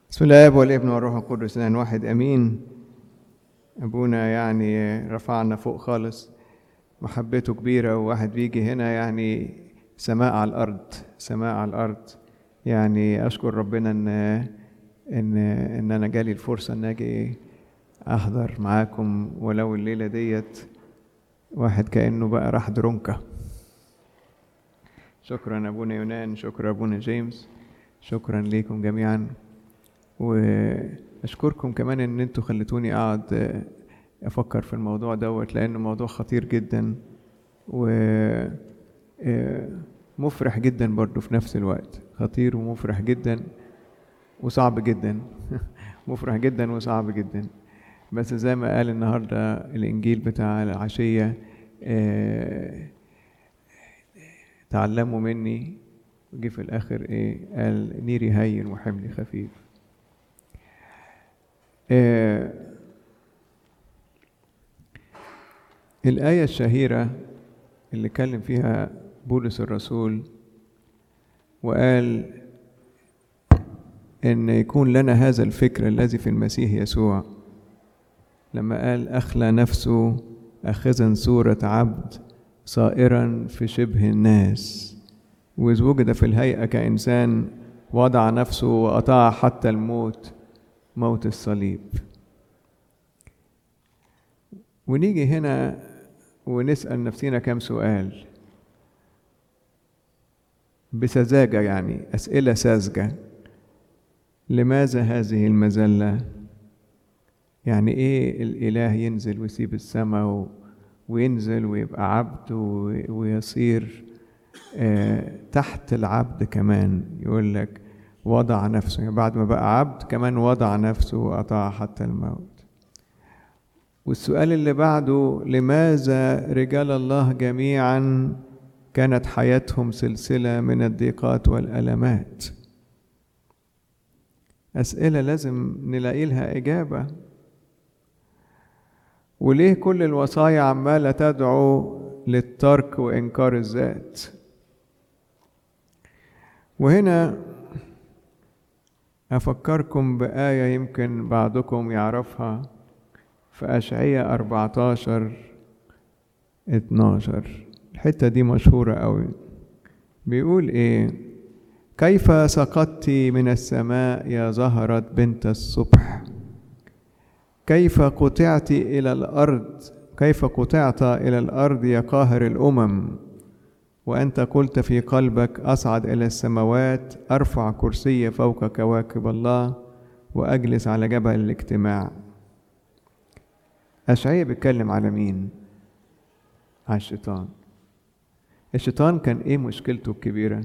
بسم الله والابن والروح القدس الان واحد امين. ابونا يعني رفعنا فوق خالص، محبته كبيره، وواحد بيجي هنا يعني سماء على الارض، سماء على الارض. يعني اشكر ربنا ان انا جالي الفرصه ان اجي احضر معاكم، ولو الليله ديت واحد كانه بقى راح درونكا. شكرا ابونا يونان، شكرا ابونا جيمس، شكرا ليكم جميعا. واشكركم كمان ان انتوا خليتوني اقعد افكر في الموضوع دوت، لانه موضوع خطير جدا ومفرح جدا برضو في نفس الوقت. خطير ومفرح جدا وصعب جدا مفرح جدا وصعب جدا. بس زي ما قال النهارده الانجيل بتاع العشيه، تعلموا مني، وجي في الاخر قال نيري هين وحملي خفيف. الآية الشهيرة اللي كلم فيها بولس الرسول وقال إن يكون لنا هذا الفكر الذي في المسيح يسوع، لما قال أخلى نفسه أخذا صورة عبد صائرا في شبه الناس، وإذ وجد في الهيئة كإنسان وضع نفسه وأطاع حتى الموت، موت الصليب. ونيجي هنا ونسأل نفسنا كم سؤال بسذاجة، يعني أسئلة ساذجة. لماذا هذه المذلة؟ يعني إيه الإله ينزل ويسيب السماء وينزل ويبقى عبد ويصير تحت العبد كمان؟ يقول لك وضع نفسه، يعني بعد ما بقى عبد كمان وضع نفسه وأطاع حتى الموت. والسؤال اللي بعده، لماذا رجال الله جميعا كانت حياتهم سلسلة من الضيقات والألمات؟ أسئلة لازم نلاقي لها إجابة. وليه كل الوصايا عمالة تدعو للترك وإنكار الذات؟ وهنا أفكركم بآية يمكن بعضكم يعرفها، في أشعياء 14:12. الحتة دي مشهورة قوي. بيقول إيه؟ كيف سقطت من السماء يا زهرة بنت الصبح، كيف قطعت إلى الأرض، كيف قطعت إلى الأرض يا قاهر الأمم، وأنت قلت في قلبك أصعد إلى السماوات، أرفع كرسي فوق كواكب الله، وأجلس على جبل الاجتماع. أشعياء بيتكلم على مين؟ على الشيطان. الشيطان كان ايه مشكلته الكبيرة؟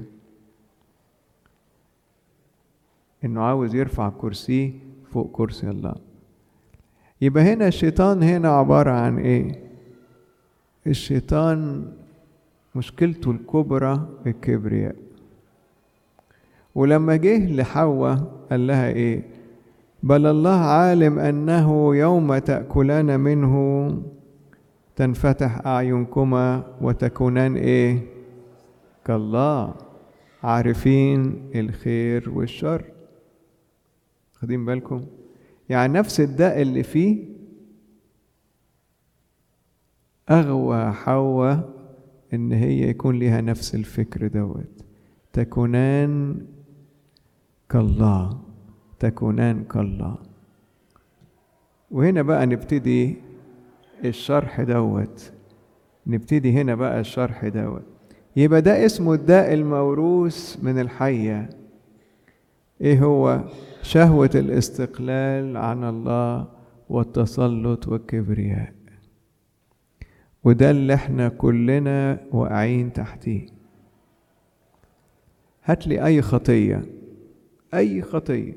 انه عاوز يرفع كرسيه فوق كرسي الله. يبقى هنا الشيطان هنا عبارة عن ايه؟ الشيطان مشكلته الكبرى الكبرياء. ولما جه لحواء قال لها ايه؟ بل الله عالم أنه يوم تأكلان منه تنفتح أعينكما وتكونان إيه؟ كالله عارفين الخير والشر. خدين بالكم؟ يعني نفس الداء اللي فيه أغوى حواء إن هي يكون لها نفس الفكر دوت، تكونان كالله، تكونان كالله. وهنا بقى نبتدي الشرح دوت، نبتدي هنا بقى الشرح دوت. يبقى ده اسمه الداء الموروث من الحية. ايه هو؟ شهوة الاستقلال عن الله والتسلط والكبرياء. وده اللي احنا كلنا واقعين تحتيه. هاتلي اي خطية، اي خطية،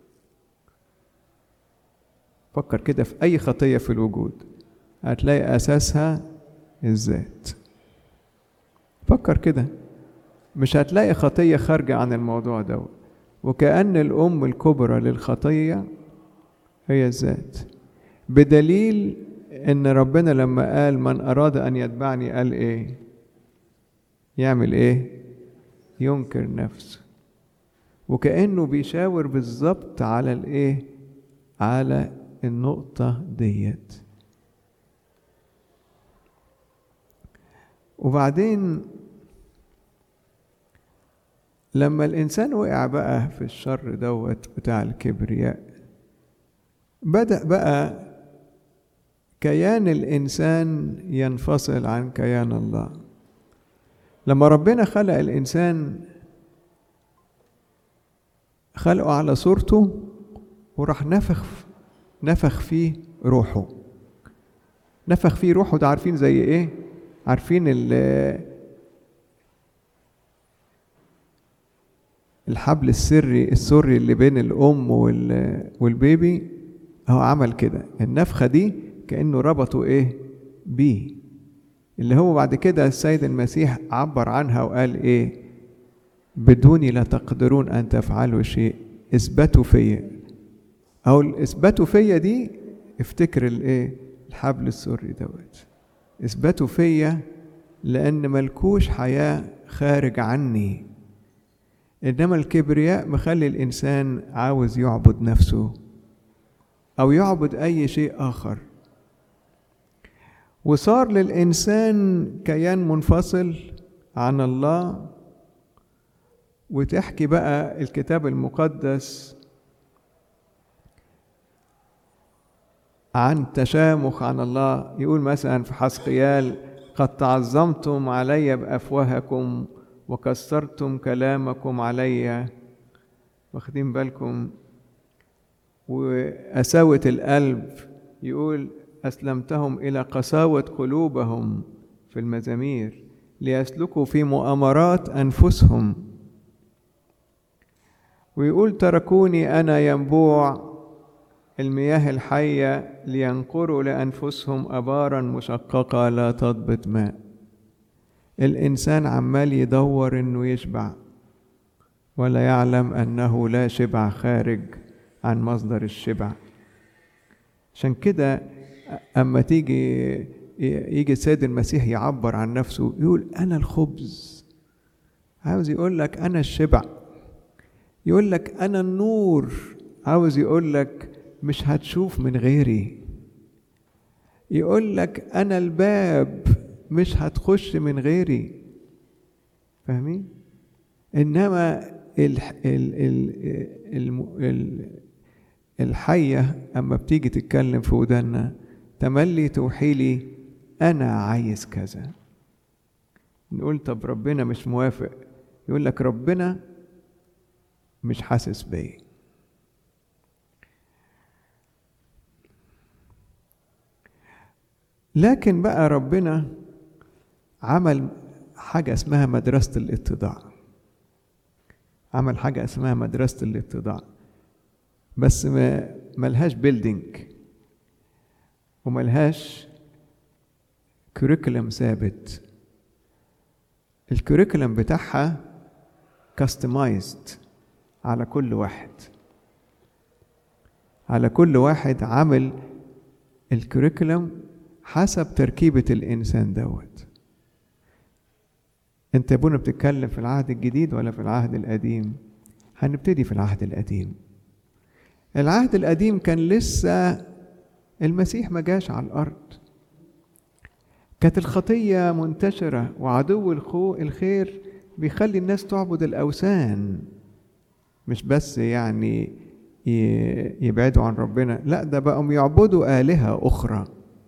فكر كده في اي خطية في الوجود، هتلاقي أساسها الذات. فكر كده، مش هتلاقي خطية خارجة عن الموضوع ده. وكأن الأم الكبرى للخطية هي الذات، بدليل إن ربنا لما قال من أراد أن يتبعني قال إيه؟ يعمل إيه؟ ينكر نفسه وكأنه بيشاور بالظبط على الايه، على النقطة ديت. وبعدين لما الإنسان وقع بقى في الشر دوت بتاع الكبرياء، بدأ بقى كيان الإنسان ينفصل عن كيان الله. لما ربنا خلق الإنسان خلقه على صورته، وراح نفخ فيه روحه. نفخ فيه روحه ده عارفين زي ايه؟ عارفين الحبل السري اللي بين الأم والبيبي، هو عمل كده. النفخة دي كأنه ربطوا ايه بيه، اللي هو بعد كده السيد المسيح عبر عنها وقال ايه؟ بدوني لا تقدرون أن تفعلوا شيء، اثبتوا فيا. أو اثبتوا فيا دي، افتكر الايه؟ الحبل السري دوت. اثبتوا فيا لأن ملكوش حياة خارج عني. إنما الكبرياء مخلي الإنسان عاوز يعبد نفسه أو يعبد أي شيء آخر، وصار للإنسان كيان منفصل عن الله. وتحكي بقى الكتاب المقدس عن تشامخ عن الله. يقول مثلا في حسقيال: قد تعظمتم علي بأفواهكم وكسرتم كلامكم علي. واخدين بالكم؟ وقساوة القلب يقول: أسلمتهم إلى قساوة قلوبهم في المزامير ليسلكوا في مؤامرات أنفسهم. ويقول: تركوني أنا ينبوع المياه الحية لينقروا لأنفسهم أبارا مشققة لا تضبط ماء. الإنسان عمال يدور إنه يشبع، ولا يعلم أنه لا شبع خارج عن مصدر الشبع. عشان كده أما يجي السيد المسيح يعبر عن نفسه يقول: أنا الخبز. عاوز يقول لك أنا الشبع، يقول لك أنا النور، عاوز يقول لك مش هتشوف من غيري، يقول لك أنا الباب، مش هتخش من غيري. فاهمين؟ إنما الحية أما بتيجي تتكلم في ودنا تملي توحي لي أنا عايز كذا. نقول: طب ربنا مش موافق. يقول لك ربنا مش حاسس بيه. لكن بقى ربنا عمل حاجة اسمها مدرسة الاتضاع. عمل حاجة اسمها مدرسة الاتضاع، بس ملهاش بيلدينج وملهاش كوريكولم ثابت. الكوريكولم بتاعها كاستمايزد على كل واحد. على كل واحد عامل الكوريكولم حسب تركيبة الإنسان دوت. انت يا ابونا بتتكلم في العهد الجديد ولا في العهد القديم؟ هنبتدي في العهد القديم. العهد القديم كان لسه المسيح ما جاش على الأرض، كانت الخطية منتشرة، وعدو الخير بيخلي الناس تعبد الأوثان. مش بس يعني يبعدوا عن ربنا، لا ده بقوا يعبدوا آلهة أخرى.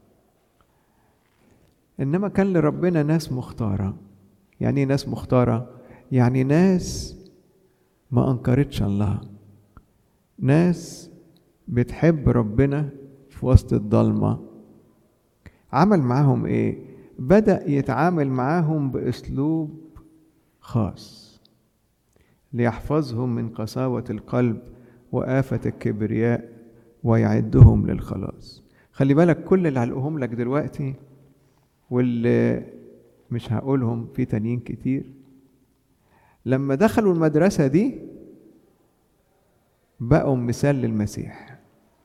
إنما كان لربنا ناس مختارة. يعني ايه ناس مختارة؟ يعني ناس ما أنكرتش الله، ناس بتحب ربنا في وسط الضلمة. عمل معاهم ايه؟ بدأ يتعامل معاهم بأسلوب خاص ليحفظهم من قساوة القلب وآفة الكبرياء ويعدهم للخلاص. خلي بالك كل اللي هلقهم لك دلوقتي واللي مش هقولهم في تانيين كتير، لما دخلوا المدرسة دي بقوا مثال للمسيح.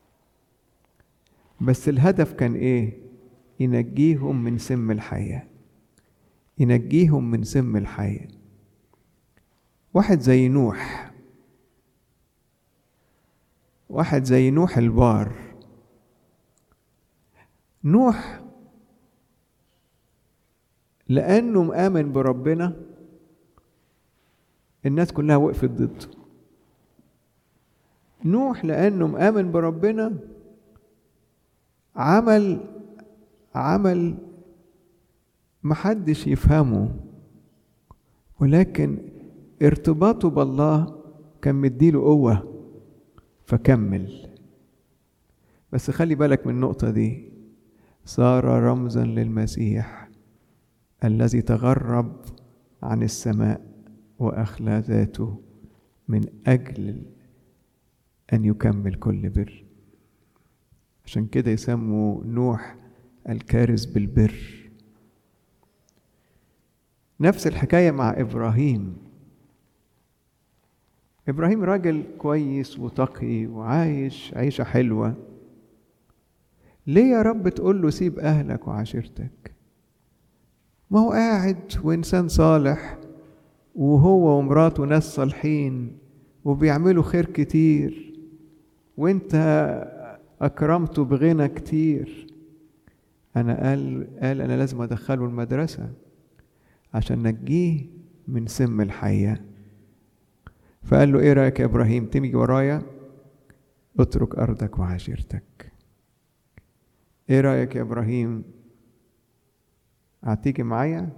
بس الهدف كان ايه؟ ينجيهم من سم الحياة، ينجيهم من سم الحياة. واحد زي نوح، واحد زي نوح البار. نوح لأنه مآمن بربنا الناس كلها وقفت ضده. نوح لأنه مآمن بربنا عمل محدش يفهمه، ولكن ارتباطه بالله كان مديله قوة فكمل. بس خلي بالك من النقطة دي، صار رمزا للمسيح الذي تغرب عن السماء وأخلى ذاته من أجل أن يكمل كل بر. عشان كده يسموا نوح الكارز بالبر. نفس الحكاية مع إبراهيم. إبراهيم راجل كويس وتقي وعايش عيشة حلوة. ليه يا رب تقول له سيب أهلك وعشيرتك؟ ما هو قاعد وإنسان صالح، وهو ومراته ناس صالحين وبيعملوا خير كتير، وانت أكرمته بغنى كتير. قال أنا لازم أدخله المدرسة عشان نجيه من سم الحياة. فقال له إيه رأيك يا إبراهيم، تيجي ورايا؟ اترك أرضك وعشيرتك. إيه رأيك يا إبراهيم، هتيجي معايا؟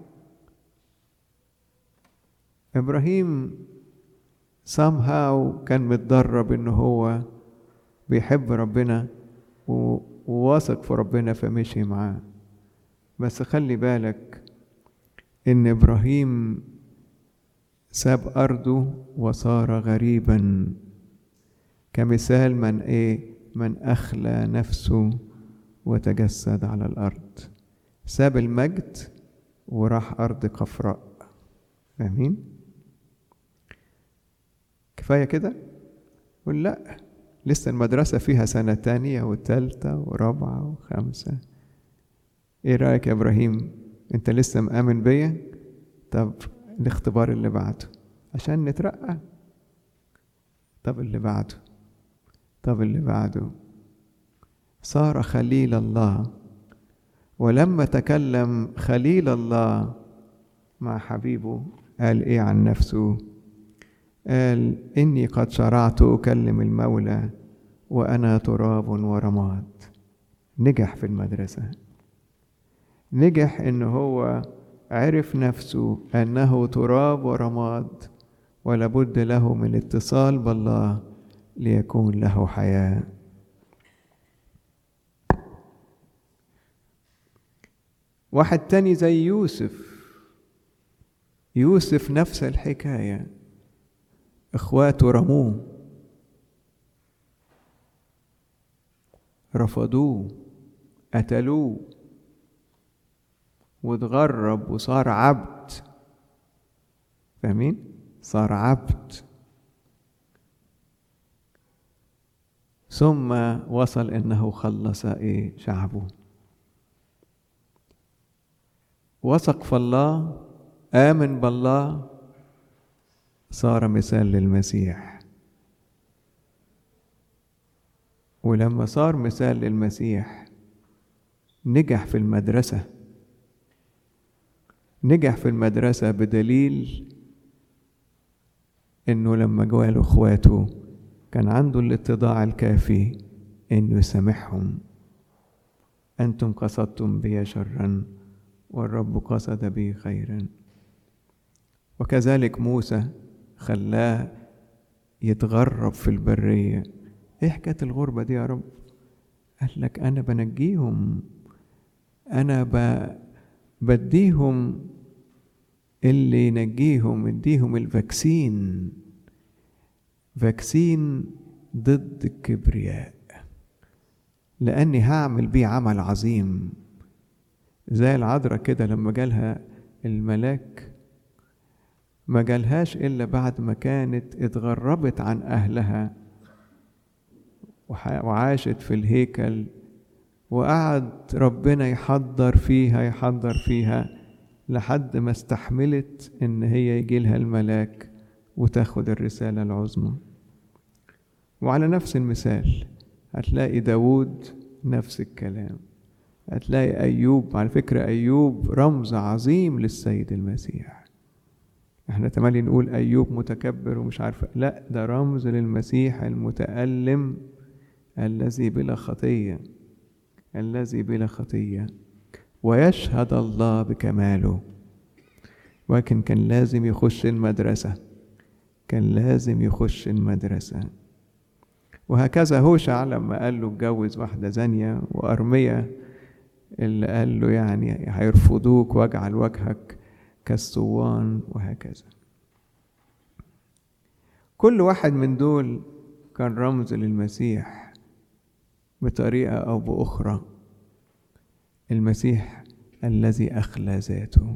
إبراهيم somehow كان متدرب إنه هو بيحب ربنا وواثق في ربنا فمشي معاه. بس خلي بالك إن إبراهيم ساب أرضه وصار غريبا، كمثال من أخلى نفسه وتجسد على الأرض. ساب المجد وراح أرض قفراء. فاهمين؟ كفاية كده؟ قل لأ، لسه المدرسة فيها سنة تانية وتالتة ورابعة وخامسة. ايه رأيك يا إبراهيم، انت لسه مآمن بيا؟ طب الاختبار اللي بعده عشان نترقى. طب اللي بعده صار خليل الله. ولما تكلم خليل الله مع حبيبه قال ايه عن نفسه؟ قال إني قد شرعت أكلم المولى وأنا تراب ورماد. نجح في المدرسة، نجح إنه هو عرف نفسه أنه تراب ورماد، ولابد له من اتصال بالله ليكون له حياة. واحد تاني زي يوسف نفس الحكاية. اخواته رموه، رفضوه، قتلوه، واتغرب وصار عبد. فاهمين؟ صار عبد. ثم وصل انه خلص شعبه. وثق في الله، آمن بالله، صار مثال للمسيح. ولما صار مثال للمسيح نجح في المدرسة بدليل انه لما جواله اخواته كان عنده الاتضاع الكافي انه يسامحهم. انتم قصدتم بي شرا والرب قصد بي خيرا. وكذلك موسى خلاه يتغرب في البرية. ايه حكاية الغربة دي يا رب؟ قال لك انا بنجيهم، انا بديهم اللي ينجيهم، اديهم الفاكسين ضد الكبرياء، لاني هعمل بيه عمل عظيم. زي العذراء كده لما جالها الملاك ما جالهاش إلا بعد ما كانت اتغربت عن أهلها وعاشت في الهيكل، وقعد ربنا يحضر فيها لحد ما استحملت إن هي يجيلها الملاك وتاخد الرسالة العظمى. وعلى نفس المثال هتلاقي داود نفس الكلام، هتلاقي أيوب. على فكرة أيوب رمز عظيم للسيد المسيح. احنا تمالي نقول أيوب متكبر ومش عارف، لا، ده رمز للمسيح المتألم الذي بلا خطية، الذي بلا خطية، ويشهد الله بكماله. ولكن كان لازم يخش المدرسة، كان لازم يخش المدرسة. وهكذا هوشع لما قال له اتجوز واحدة زانية، وأرميا اللي قال له يعني هيرفضوك واجعل وجهك كالصوان، وهكذا. كل واحد من دول كان رمز للمسيح بطريقة أو بأخرى. المسيح الذي أخلى ذاته،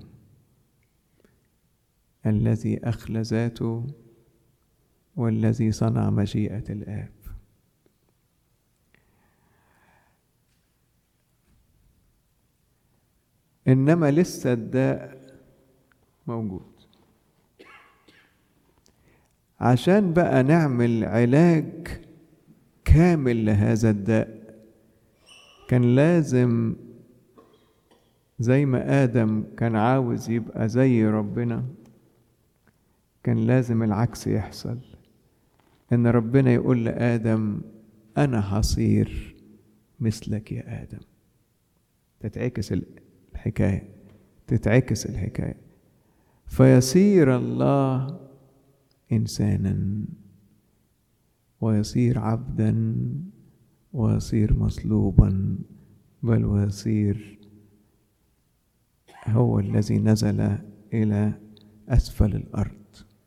الذي أخلى ذاته، والذي صنع مشيئة الآب. إنما لسه الداء موجود. عشان بقى نعمل علاج كامل لهذا الداء، كان لازم زي ما آدم كان عاوز يبقى زي ربنا، كان لازم العكس يحصل، إن ربنا يقول لآدم أنا هصير مثلك يا آدم. تتعكس الحكاية، تتعكس الحكاية، فيصير الله إنسانا، ويصير عبدا، ويصير مصلوبا، بل ويصير هو الذي نزل إلى أسفل الأرض.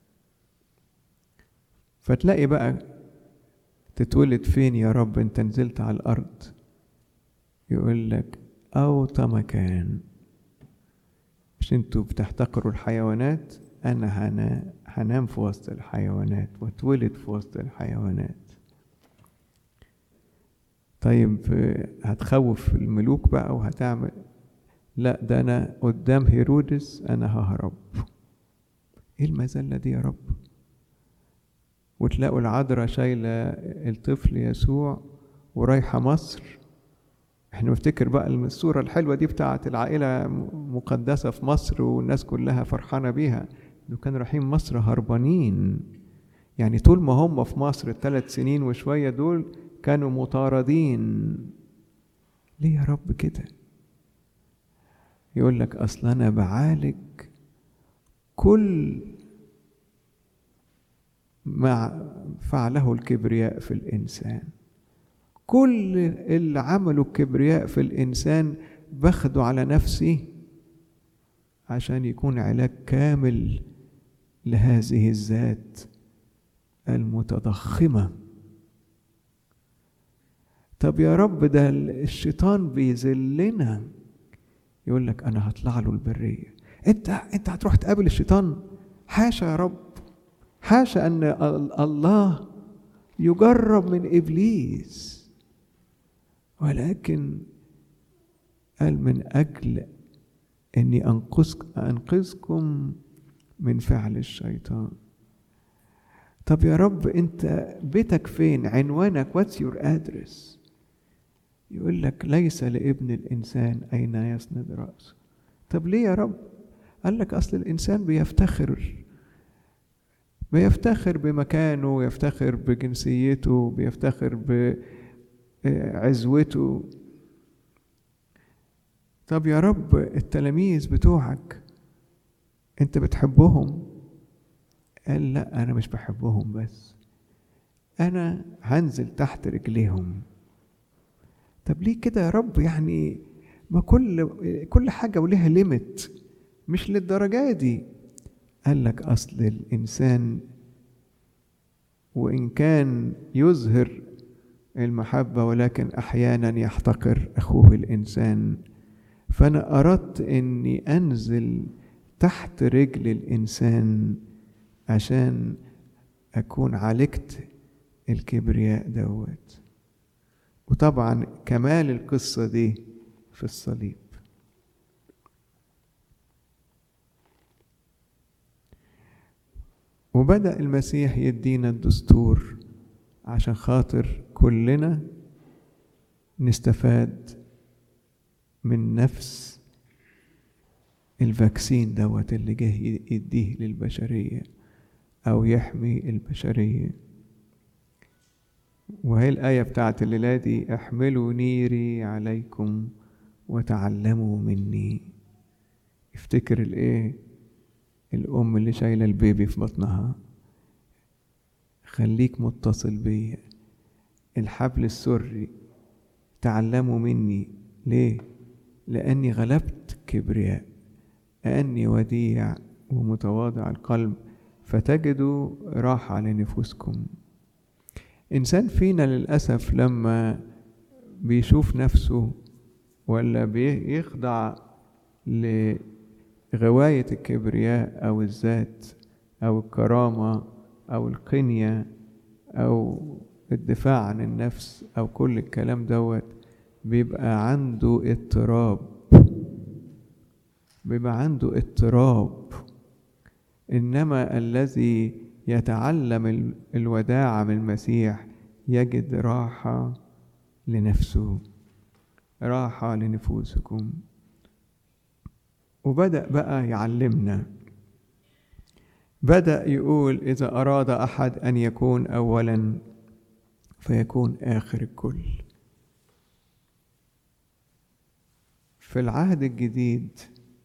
فتلاقي بقى تتولد فين يا رب أنت نزلت على الأرض؟ يقول لك أوطى مكان. مش انتوا بتحتقروا الحيوانات؟ أنا هنام في وسط الحيوانات واتولد في وسط الحيوانات. طيب هتخوف الملوك بقى وهتعمل؟ لا، ده أنا قدام هيرودس أنا ههرب. إيه المذلة دي يا رب؟ وتلاقوا العذراء شايلة الطفل يسوع ورايحة مصر. احنا نفتكر بقى الصورة الحلوة دي بتاعت العائلة مقدسة في مصر والناس كلها فرحانة بيها. دول كانوا رايحين مصر هربانين، يعني طول ما هم في مصر 3 سنين وشوية دول كانوا مطاردين. ليه يا رب كده؟ يقول لك أصل أنا بعالج كل ما فعله الكبرياء في الإنسان. كل اللي عمله الكبرياء في الإنسان باخده على نفسي عشان يكون علاج كامل لهذه الذات المتضخمة. طب يا رب ده الشيطان بيذلنا. يقول لك أنا هطلع له البرية. أنت هتروح تقابل الشيطان؟ حاشا يا رب، حاشا أن الله يجرب من إبليس، ولكن قال من أجل أني أنقذكم من فعل الشيطان. طب يا رب أنت بيتك فين؟ عنوانك what's your address؟ يقول لك ليس لابن الإنسان أين يسند رأسه. طب ليه يا رب؟ قال لك أصل الإنسان بيفتخر بمكانه، ويفتخر بجنسيته، بيفتخر بعزوته. طب يا رب التلاميذ بتوعك انت بتحبهم؟ قال لا، انا مش بحبهم بس، انا هنزل تحت رجليهم. طب ليه كده يا رب؟ يعني ما كل حاجة وليها ليميت، مش للدرجة دي. قال لك أصل الإنسان وإن كان يظهر المحبة ولكن أحيانا يحتقر أخوه الإنسان. فأنا أردت أني أنزل تحت رجل الإنسان عشان أكون عالجت الكبرياء دوت. وطبعا كمال القصة دي في الصليب. وبدأ المسيح يدينا الدستور عشان خاطر كلنا نستفاد من نفس الفاكسين دوت اللي جه يديه للبشرية أو يحمي البشرية. وهي الآية بتاعت الليلة دي: احملوا نيري عليكم وتعلموا مني. افتكر الأم اللي شايلة البيبي في بطنها، خليك متصل بيا. الحبل السري تعلموا مني. ليه؟ لأني غلبت كبرياء، أني وديع ومتواضع القلب، فتجدوا راحة لنفوسكم. إنسان فينا للأسف لما بيشوف نفسه ولا بيخضع لغواية الكبرياء أو الذات أو الكرامة أو القنية أو الدفاع عن النفس أو كل الكلام دوت، بيبقى عنده اضطراب. إنما الذي يتعلم الوداع من المسيح يجد راحة لنفسه، راحة لنفوسكم. وبدأ بقى يعلمنا، بدأ يقول: إذا أراد أحد أن يكون أولا فيكون آخر الكل. في العهد الجديد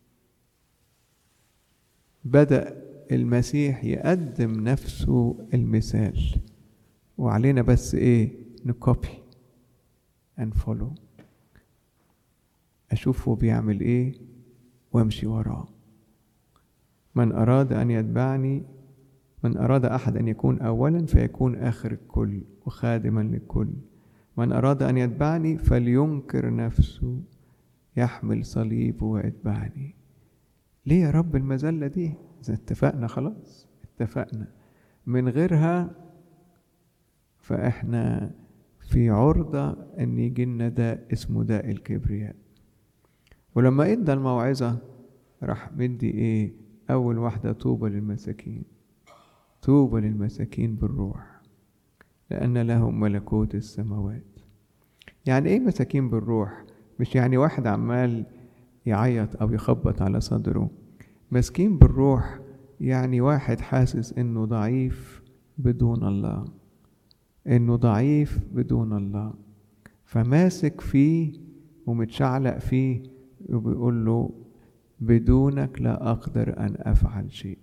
بدأ المسيح يقدم نفسه المثال، وعلينا بس نكوبي and follow، أشوفه بيعمل وامشي وراه. من أراد أن يتبعني، من أراد أحد أن يكون أولا فيكون آخر الكل وخادما للكل. من أراد أن يتبعني فلينكر نفسه، يحمل صليبه ويتبعني. ليه يا رب المذلة دي؟ إذا اتفقنا خلاص، اتفقنا، من غيرها فإحنا في عرضة أن يجينا داء اسمه داء الكبرياء. ولما إدى الموعظة راح مدي أول واحدة: طوبى للمساكين، طوبى للمساكين بالروح لأن لهم ملكوت السماوات. يعني مساكين بالروح؟ مش يعني واحد عمال يعيط أو يخبط على صدره. مسكين بالروح يعني واحد حاسس إنه ضعيف بدون الله، إنه ضعيف بدون الله، فماسك فيه ومتشعلق فيه وبيقول له: بدونك لا أقدر أن أفعل شيء.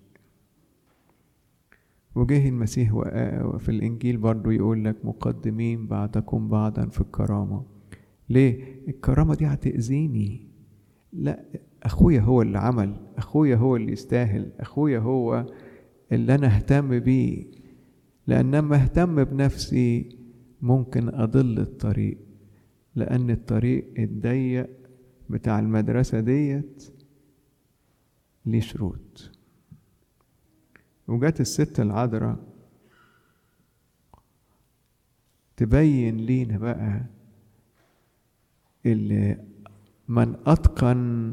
وجه المسيح في الإنجيل برضو يقول لك: مقدمين بعضكم بعضا في الكرامة. ليه؟ الكرامة دي هتأذيني؟ لا، أخويا هو اللي عمل، أخويا هو اللي يستاهل، أخويا هو اللي أنا أهتم بيه. لأن لما أهتم بنفسي ممكن أضل الطريق، لأن الطريق الضيق بتاع المدرسة ديت ليه شروط. وجات الست العذراء تبين لينا بقى اللي من أتقن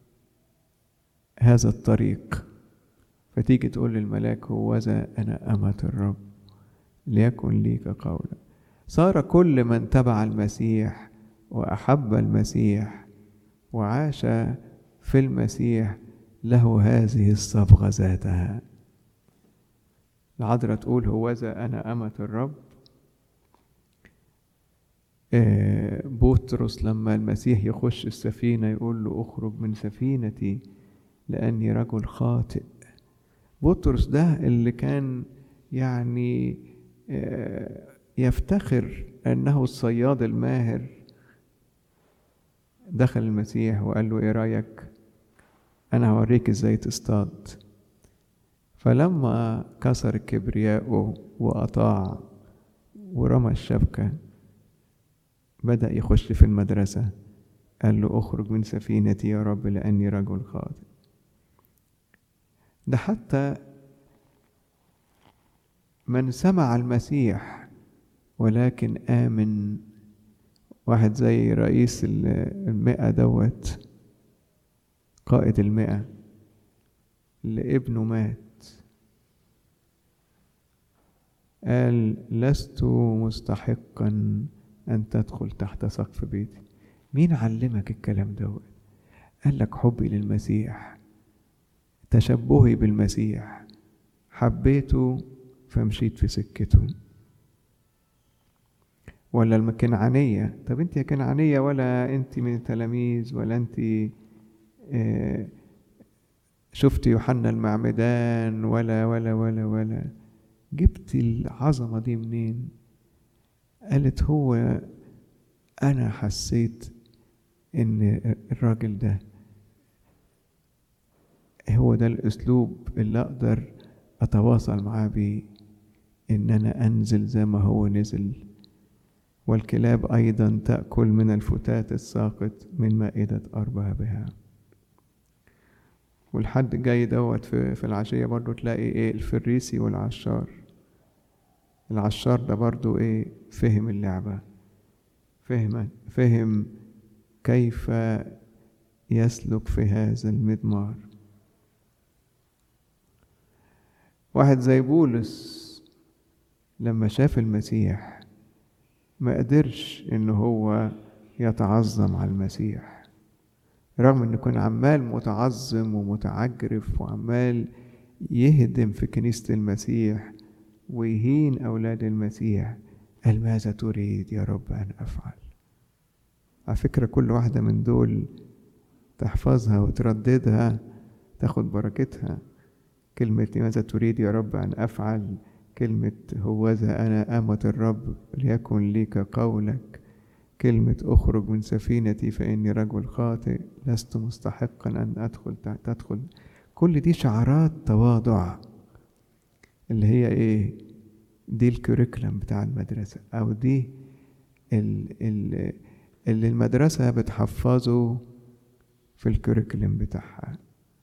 هذا الطريق، فتيجي تقول للملاك: هوذا أنا أمة الرب ليكن ليك قولا. صار كل من تبع المسيح وأحب المسيح وعاش في المسيح له هذه الصبغة ذاتها. العذراء تقول: هوذا أنا أمة الرب. بطرس لما المسيح يخش السفينة يقول له: اخرج من سفينتي لأني رجل خاطئ. بطرس ده اللي كان يعني يفتخر أنه الصياد الماهر، دخل المسيح وقال له: ايه رأيك؟ أنا هوريك ازاي تصطاد. فلما كسر كبرياءه وأطاع ورمى الشبكة بدأ يخش في المدرسة. قال له: اخرج من سفينتي يا رب لأني رجل خاطئ. ده حتى من سمع المسيح ولكن آمن، واحد زي رئيس 100 دوت، قائد 100 اللي ابنه مات، قال لست مستحقا أن تدخل تحت سقف بيتي. مين علمك الكلام ده؟ قال لك حبي للمسيح، تشبهي بالمسيح، حبيته فمشيت في سكته. ولا الكنعانية، طب انت يا كنعانية ولا انت من التلاميذ ولا انت شفت يوحنا المعمدان ولا جبت العظمة دي منين؟ قالت هو أنا حسيت إن الراجل ده هو ده الأسلوب اللي أقدر أتواصل معاه بيه، إن أنا أنزل زي ما هو نزل. والكلاب أيضا تأكل من الفتات الساقط من مائدة أربابها. والحد جاي دوت في العشية برضو تلاقي إيه الفريسي والعشار. العشار ده برضو إيه فهم اللعبة، فهم كيف يسلك في هذا المضمار. واحد زي بولس لما شاف المسيح ما قدرش إن هو يتعظم على المسيح، رغم إنه كان عمال متعظم ومتعجرف وعمال يهدم في كنيسة المسيح ويهين أولاد المسيح. قال ماذا تريد يا رب أن أفعل؟ على فكرة كل واحدة من دول تحفظها وترددها تاخد بركتها. كلمة ماذا تريد يا رب أن أفعل، كلمة هوذا أنا أمة الرب ليكن لي كقولك، كلمة أخرج من سفينتي فإني رجل خاطئ لست مستحقا أن تدخل. كل دي شعارات تواضع اللي هي إيه؟ دي الكوريكولم بتاع المدرسة، أو دي اللي المدرسة بتحفظه في الكوريكولم بتاعها.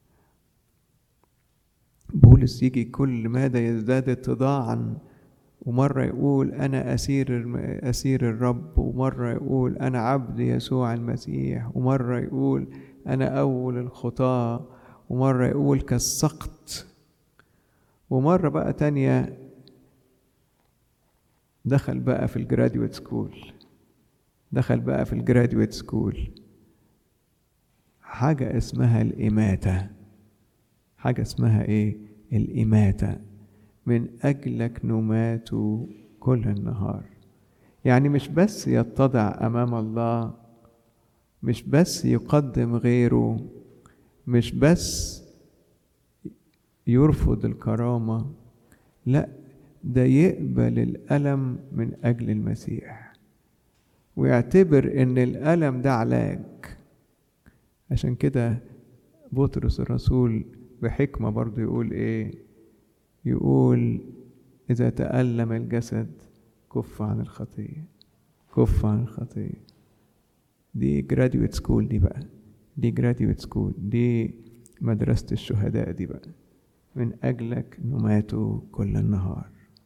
بولس يجي كل مادة يزداد اتضاعا، ومرة يقول أنا أسير الرب، ومرة يقول أنا عبد يسوع المسيح، ومرة يقول أنا أول الخطاة، ومرة يقول كالسقط، ومرة بقى تانية دخل بقى في الجراديويت سكول، حاجة اسمها الإماتة. حاجة اسمها إيه؟ الإماتة. من أجلك نمات كل النهار. يعني مش بس يتضع أمام الله، مش بس يقدم غيره، مش بس يرفض الكرامة، لا ده يقبل الألم من أجل المسيح، ويعتبر إن الألم ده علاج. عشان كده بطرس الرسول بحكمة برضو يقول إيه؟ يقول إذا تألم الجسد كف عن الخطية، كف عن الخطية. دي جراديويت سكول، دي جراديويت سكول، دي مدرسة الشهداء دي بقى. من أجلك نمات كل النهار.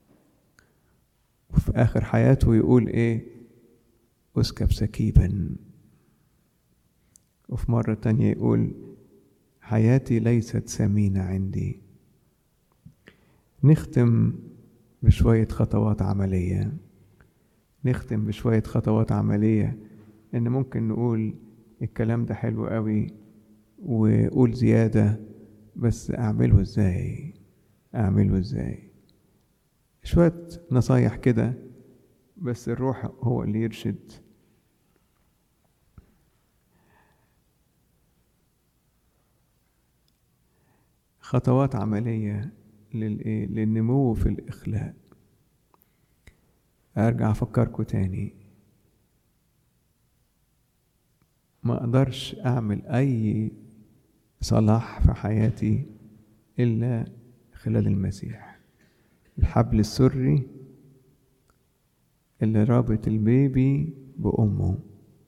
وفي آخر حياته يقول إيه؟ أسكب سكيبا. وفي مرة تانية يقول حياتي ليست ثمينة عندي. نختم بشوية خطوات عملية. إن ممكن نقول الكلام ده حلو قوي وقول زيادة، بس أعمله إزاي؟ شوية نصايح كده، بس الروح هو اللي يرشد. خطوات عملية للنمو في الإخلاء. أرجع أفكركم تاني، ما أقدرش أعمل أي صلاح في حياتي إلا خلال المسيح. الحبل السري اللي رابط البيبي بأمه.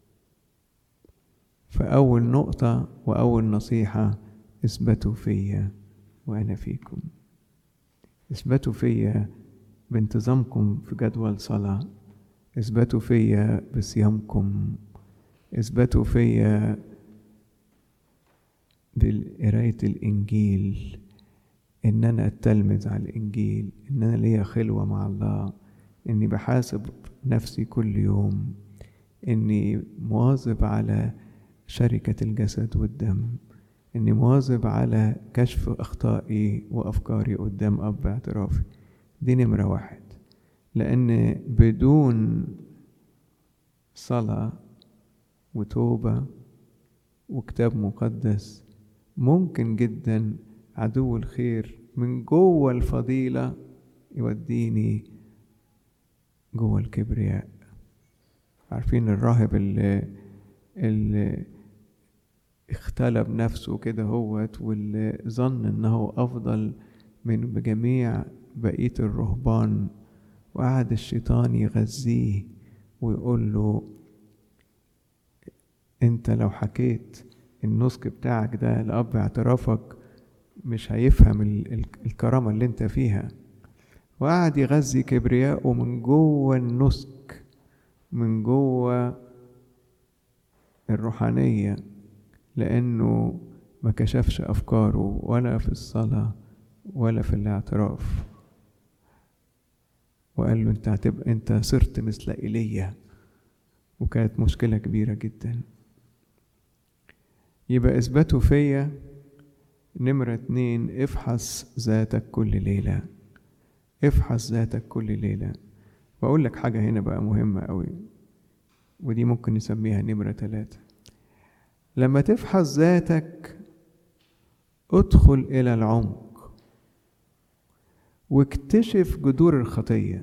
فأول نقطة وأول نصيحة: اثبتوا فيا وأنا فيكم. اثبتوا فيا بانتظامكم في جدول صلاة، اثبتوا فيا بصيامكم، اثبتوا فيا بقراية الإنجيل، إن أنا أتلمذ على الإنجيل، إن أنا ليا خلوة مع الله، إني بحاسب نفسي كل يوم، إني مواظب على شركة الجسد والدم، إني مواظب على كشف أخطائي وأفكاري قدام أب اعترافي. دي نمرة 1. لأن بدون صلاة وتوبة وكتاب مقدس ممكن جدا عدو الخير من جوه الفضيلة يوديني جوه الكبرياء. عارفين الراهب اللي اختلب نفسه كده هوت، واللي ظن انه افضل من جميع بقية الرهبان، وقعد الشيطان يغذيه ويقول له انت لو حكيت النسك بتاعك ده لأب اعترافك مش هيفهم الكرامة اللي انت فيها. وقعد يغذي كبرياءه من جوه النسك، من جوه الروحانية، لأنه ما كشفش أفكاره ولا في الصلاة ولا في الاعتراف. وقال له انت صرت مثل إيليا، وكانت مشكلة كبيرة جدا. يبقى اثبته فيا. نمرة 2، افحص ذاتك كل ليلة. افحص ذاتك كل ليلة. وأقول لك حاجة هنا بقى مهمة قوي، ودي ممكن نسميها نمرة 3. لما تفحص ذاتك ادخل إلى العمق واكتشف جذور الخطية.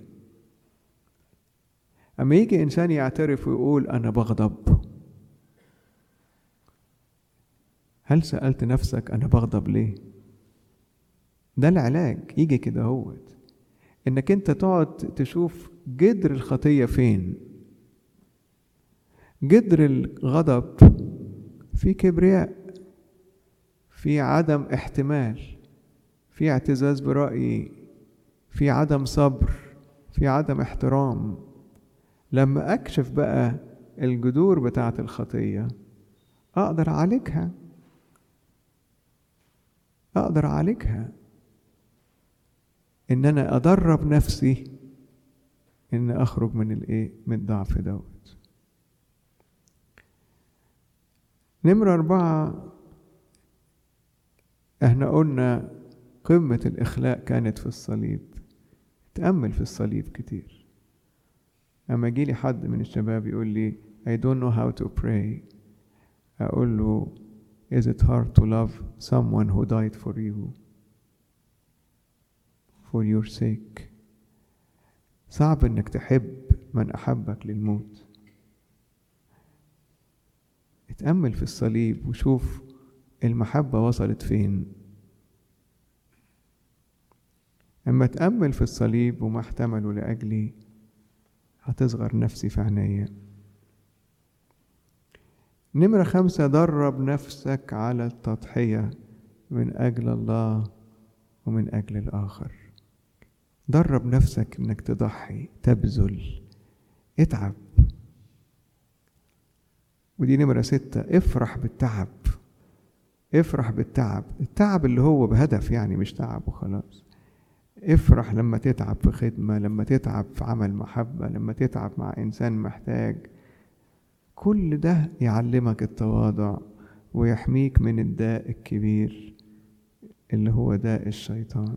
أما يجي إنسان يعترف ويقول أنا بغضب، هل سألت نفسك أنا بغضب ليه؟ ده العلاج يجي كده هوت، إنك أنت تقعد تشوف جذر الخطية فين. جذر الغضب في كبرياء، في عدم احتمال، في اعتزاز برأيي، في عدم صبر، في عدم احترام. لما أكشف بقى الجذور بتاعة الخطية أقدر أعالجها. إن أنا أدرب نفسي إن أخرج من الضعف دوت. نمرة 4، احنا قلنا قمة الإخلاء كانت في الصليب. تأمل في الصليب كتير. أما يجيلي حد من الشباب يقول لي I don't know how to pray، أقول له Is it hard to love someone who died for you, for your sake؟ صعب إنك تحب من أحبك للموت. اتأمل في الصليب وشوف المحبة وصلت فين. أما تأمل في الصليب وما احتمله لأجلي هتصغر نفسي في عينيا. نمرة 5، درب نفسك على التضحية من أجل الله ومن أجل الآخر. درب نفسك إنك تضحي، تبذل، اتعب. ودي نمرة 6، افرح بالتعب. افرح بالتعب، التعب اللي هو بهدف، يعني مش تعب وخلاص. افرح لما تتعب في خدمة، لما تتعب في عمل محبة، لما تتعب مع إنسان محتاج. كل ده يعلمك التواضع ويحميك من الداء الكبير اللي هو داء الشيطان.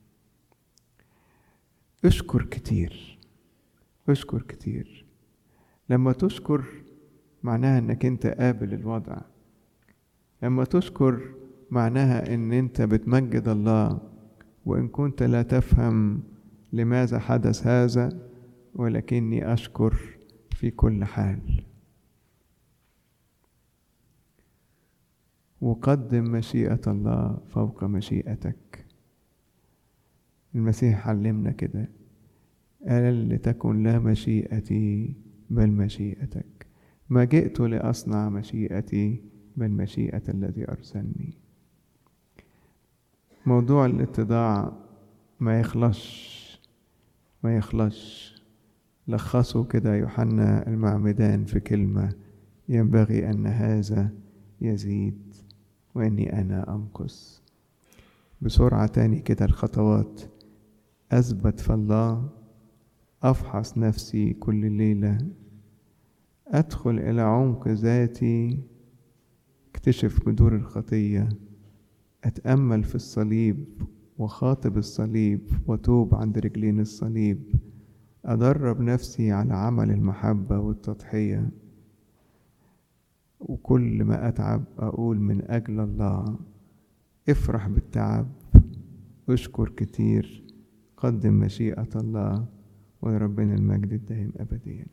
اشكر كتير، اشكر كتير. لما تشكر معناها انك انت قابل الوضع. لما تشكر معناها ان انت بتمجد الله، وان كنت لا تفهم لماذا حدث هذا، ولكني اشكر في كل حال. وقدم مشيئة الله فوق مشيئتك. المسيح علمنا كده، قال لتكن لا مشيئتي بل مشيئتك. ما جئت لأصنع مشيئتي بل مشيئة الذي أرسلني. موضوع الاتضاع ما يخلص. لخصوا كده يوحنا المعمدان في كلمة: ينبغي أن هذا يزيد وإني أنا أنقص. بسرعة تاني كده الخطوات. أثبت في الله، أفحص نفسي كل ليلة، أدخل إلى عمق ذاتي، اكتشف جذور الخطية، أتأمل في الصليب وخاطب الصليب وتوب عند رجلين الصليب، أدرب نفسي على عمل المحبة والتضحية، وكل ما أتعب أقول من أجل الله. افرح بالتعب، اشكر كتير، قدم مشيئة الله، ولربنا المجد الدائم أبديا.